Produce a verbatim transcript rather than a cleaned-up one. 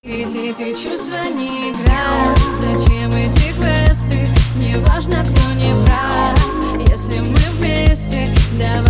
Ведь эти чувства не игра. Зачем эти квесты? Не важно, кто не прав. Если мы вместе, давай.